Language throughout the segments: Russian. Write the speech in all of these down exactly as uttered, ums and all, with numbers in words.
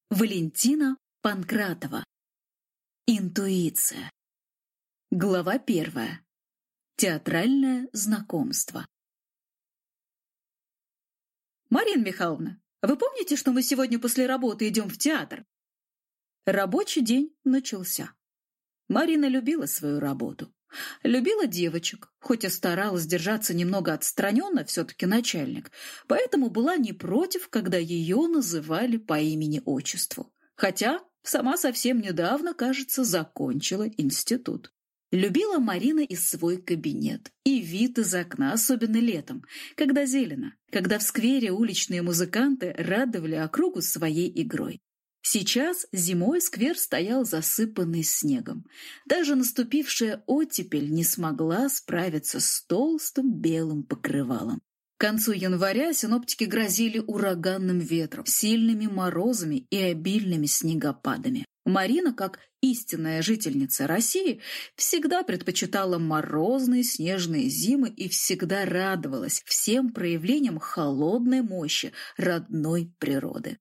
Валентина Панкратова. Интуиция. Глава первая. Театральное знакомство. Марина Михайловна, вы помните, что мы сегодня после работы идем в театр? Рабочий день начался. Марина любила свою работу. Любила девочек, хоть и старалась держаться немного отстраненно, все-таки начальник, поэтому была не против, когда ее называли по имени-отчеству. Хотя сама совсем недавно, кажется, закончила институт. Любила Марина и свой кабинет, и вид из окна, особенно летом, когда зелено, когда в сквере уличные музыканты радовали округу своей игрой. Сейчас зимой сквер стоял засыпанный снегом. Даже наступившая оттепель не смогла справиться с толстым белым покрывалом. К концу января синоптики грозили ураганным ветром, сильными морозами и обильными снегопадами. Марина, как истинная жительница России, всегда предпочитала морозные снежные зимы и всегда радовалась всем проявлениям холодной мощи родной природы.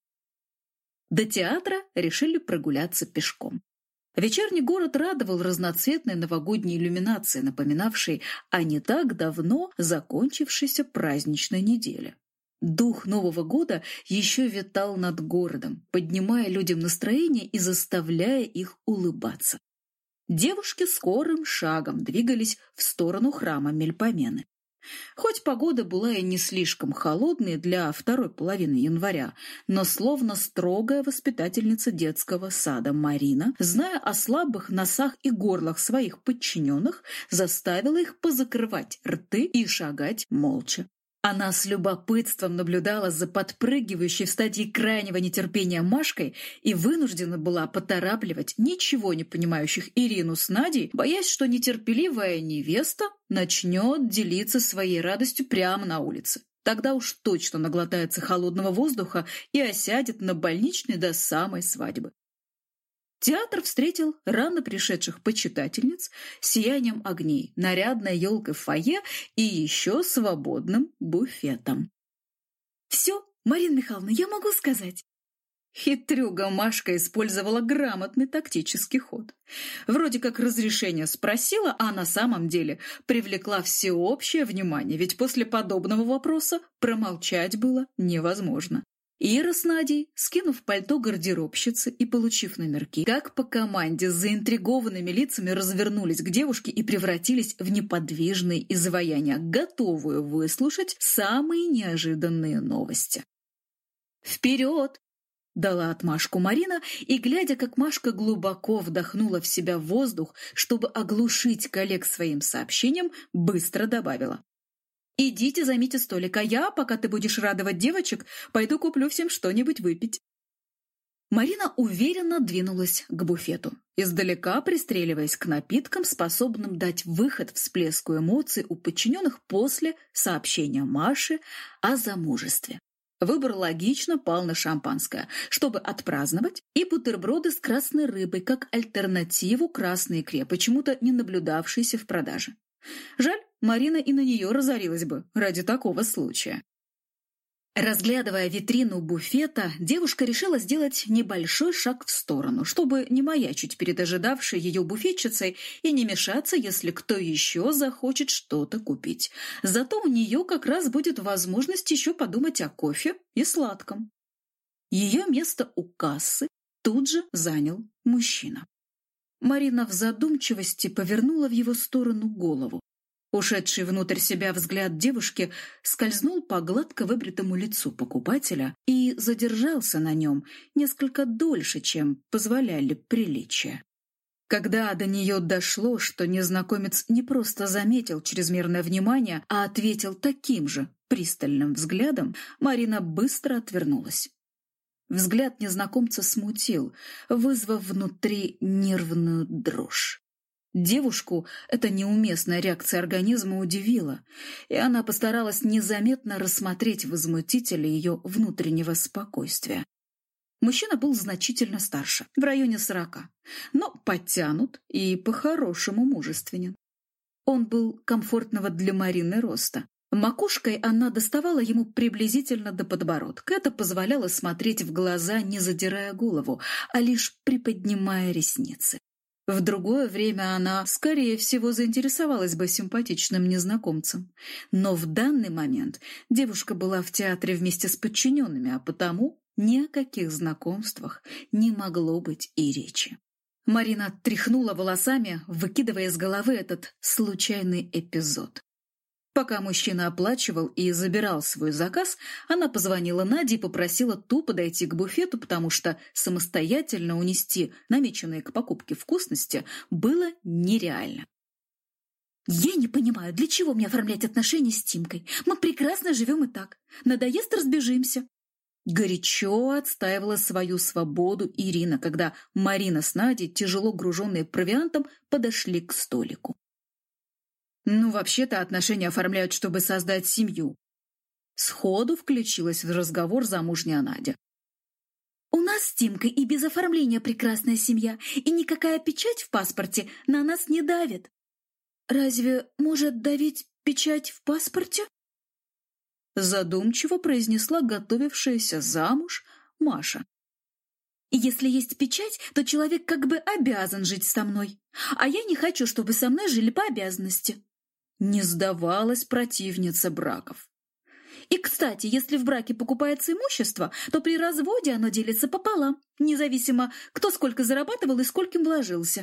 До театра решили прогуляться пешком. Вечерний город радовал разноцветной новогодней иллюминацией, напоминавшей о не так давно закончившейся праздничной неделе. Дух Нового года еще витал над городом, поднимая людям настроение и заставляя их улыбаться. Девушки скорым шагом двигались в сторону храма Мельпомены. Хоть погода была и не слишком холодной для второй половины января, но словно строгая воспитательница детского сада Марина, зная о слабых носах и горлах своих подчиненных, заставила их позакрывать рты и шагать молча. Она с любопытством наблюдала за подпрыгивающей в стадии крайнего нетерпения Машкой и вынуждена была поторапливать ничего не понимающих Ирину с Надей, боясь, что нетерпеливая невеста начнет делиться своей радостью прямо на улице. Тогда уж точно наглотается холодного воздуха и осядет на больничный до самой свадьбы. Театр встретил рано пришедших почитательниц сиянием огней, нарядной елкой в фойе и еще свободным буфетом. «Все, Марина Михайловна, я могу сказать». Хитрюга Машка использовала грамотный тактический ход. Вроде как разрешение спросила, а на самом деле привлекла всеобщее внимание, ведь после подобного вопроса промолчать было невозможно. Ира с Надей, скинув пальто гардеробщицы и получив номерки, как по команде с заинтригованными лицами развернулись к девушке и превратились в неподвижные изваяния, готовые выслушать самые неожиданные новости. «Вперед!» — дала отмашку Марина, и, глядя, как Машка глубоко вдохнула в себя воздух, чтобы оглушить коллег своим сообщением, быстро добавила: «Идите, займите столик, а я, пока ты будешь радовать девочек, пойду куплю всем что-нибудь выпить». Марина уверенно двинулась к буфету, издалека пристреливаясь к напиткам, способным дать выход всплеску эмоций у подчиненных после сообщения Маши о замужестве. Выбор логично пал на шампанское, чтобы отпраздновать, и бутерброды с красной рыбой как альтернативу красной икре, почему-то не наблюдавшейся в продаже. Жаль, Марина и на нее разорилась бы ради такого случая. Разглядывая витрину буфета, девушка решила сделать небольшой шаг в сторону, чтобы не маячить перед ожидавшей ее буфетчицей и не мешаться, если кто еще захочет что-то купить. Зато у нее как раз будет возможность еще подумать о кофе и сладком. Ее место у кассы тут же занял мужчина. Марина в задумчивости повернула в его сторону голову. Ушедший внутрь себя взгляд девушки скользнул по гладко выбритому лицу покупателя и задержался на нем несколько дольше, чем позволяли приличия. Когда до нее дошло, что незнакомец не просто заметил чрезмерное внимание, а ответил таким же пристальным взглядом, Марина быстро отвернулась. Взгляд незнакомца смутил, вызвав внутри нервную дрожь. Девушку эта неуместная реакция организма удивила, и она постаралась незаметно рассмотреть возмутителя ее внутреннего спокойствия. Мужчина был значительно старше, в районе сорока, но подтянут и по-хорошему мужественен. Он был комфортного для Марины роста, Макушкой она доставала ему приблизительно до подбородка. Это позволяло смотреть в глаза, не задирая голову, а лишь приподнимая ресницы. В другое время она, скорее всего, заинтересовалась бы симпатичным незнакомцем. Но в данный момент девушка была в театре вместе с подчиненными, а потому ни о каких знакомствах не могло быть и речи. Марина тряхнула волосами, выкидывая из головы этот случайный эпизод. Пока мужчина оплачивал и забирал свой заказ, она позвонила Наде и попросила ту подойти к буфету, потому что самостоятельно унести намеченные к покупке вкусности было нереально. «Я не понимаю, для чего мне оформлять отношения с Тимкой? Мы прекрасно живем и так. Надоест — разбежимся». Горячо отстаивала свою свободу Ирина, когда Марина с Надей, тяжело груженные провиантом, подошли к столику. «Ну, вообще-то отношения оформляют, чтобы создать семью». Сходу включилась в разговор замужняя Надя. «У нас с Тимкой и без оформления прекрасная семья, и никакая печать в паспорте на нас не давит». «Разве может давить печать в паспорте?» Задумчиво произнесла готовившаяся замуж Маша. «Если есть печать, то человек как бы обязан жить со мной, а я не хочу, чтобы со мной жили по обязанности». Не сдавалась противница браков. «И, кстати, если в браке покупается имущество, то при разводе оно делится пополам, независимо, кто сколько зарабатывал и скольким вложился».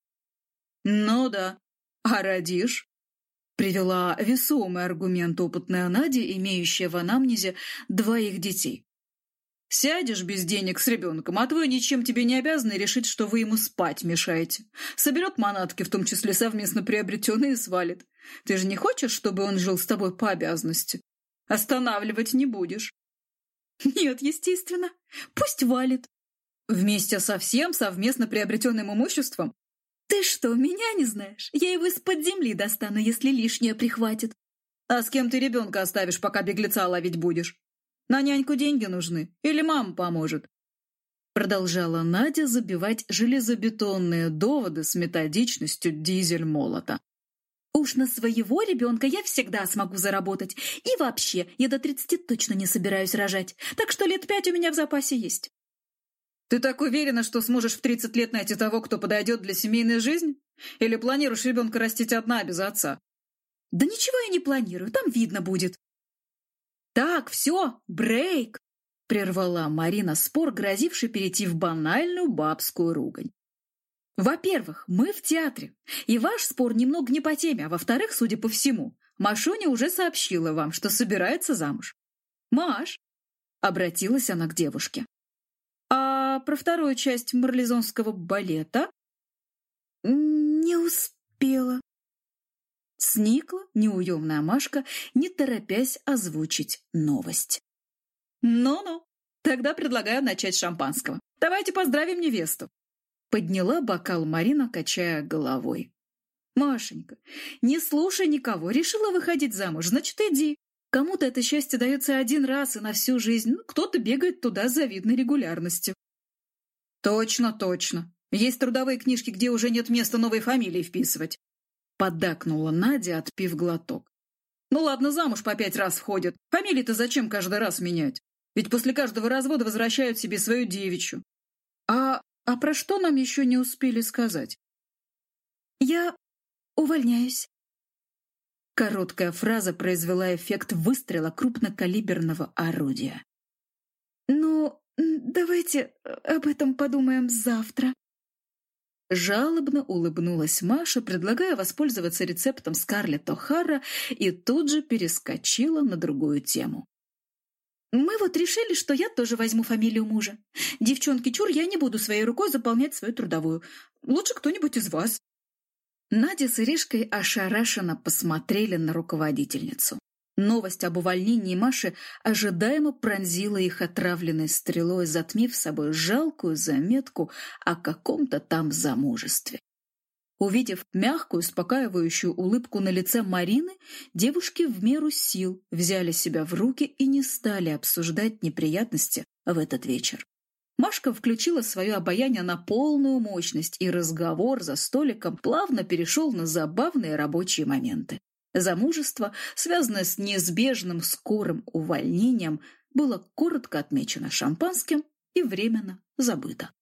«Ну да, а родишь?» Привела весомый аргумент опытная Надя, имеющая в анамнезе двоих детей. «Сядешь без денег с ребенком, а твой ничем тебе не обязан и решит, что вы ему спать мешаете. Соберет манатки, в том числе совместно приобретенные, и свалит. Ты же не хочешь, чтобы он жил с тобой по обязанности? Останавливать не будешь». «Нет, естественно. Пусть валит». «Вместе со всем совместно приобретенным имуществом?» «Ты что, меня не знаешь? Я его из-под земли достану, если лишнее прихватит». «А с кем ты ребенка оставишь, пока беглеца ловить будешь? На няньку деньги нужны? Или мама поможет?» Продолжала Надя забивать железобетонные доводы с методичностью дизель-молота. «Уж на своего ребенка я всегда смогу заработать. И вообще, я до тридцати точно не собираюсь рожать, так что лет пять у меня в запасе есть». «Ты так уверена, что сможешь в тридцать лет найти того, кто подойдет для семейной жизни? Или планируешь ребенка растить одна, без отца?» «Да ничего я не планирую, там видно будет». «Так, все, брейк!» — прервала Марина спор, грозивший перейти в банальную бабскую ругань. «Во-первых, мы в театре, и ваш спор немного не по теме, а во-вторых, судя по всему, Машуня уже сообщила вам, что собирается замуж. Маш!» — обратилась она к девушке. «А про вторую часть марлезонского балета?» «Не успела». Сникла неуемная Машка, не торопясь озвучить новость. «Ну-ну, тогда предлагаю начать с шампанского. Давайте поздравим невесту». Подняла бокал Марина, качая головой. «Машенька, не слушай никого, решила выходить замуж, значит, иди. Кому-то это счастье дается один раз и на всю жизнь, ну, кто-то бегает туда с завидной регулярностью». «Точно, точно. Есть трудовые книжки, где уже нет места новой фамилии вписывать», — поддакнула Надя, отпив глоток. «Ну ладно, замуж по пять раз входят. Фамилии-то зачем каждый раз менять? Ведь после каждого развода возвращают себе свою девичью. А, а про что нам еще не успели сказать?» «Я увольняюсь». Короткая фраза произвела эффект выстрела крупнокалиберного орудия. «Ну, давайте об этом подумаем завтра». Жалобно улыбнулась Маша, предлагая воспользоваться рецептом Скарлетт О'Хара, и тут же перескочила на другую тему. «Мы вот решили, что я тоже возьму фамилию мужа. Девчонки, чур, я не буду своей рукой заполнять свою трудовую. Лучше кто-нибудь из вас». Надя с Иришкой ошарашенно посмотрели на руководительницу. Новость об увольнении Маши ожидаемо пронзила их отравленной стрелой, затмив собой жалкую заметку о каком-то там замужестве. Увидев мягкую, успокаивающую улыбку на лице Марины, девушки в меру сил взяли себя в руки и не стали обсуждать неприятности в этот вечер. Машка включила свое обаяние на полную мощность, и разговор за столиком плавно перешел на забавные рабочие моменты. Замужество, связанное с неизбежным скорым увольнением, было коротко отмечено шампанским и временно забыто.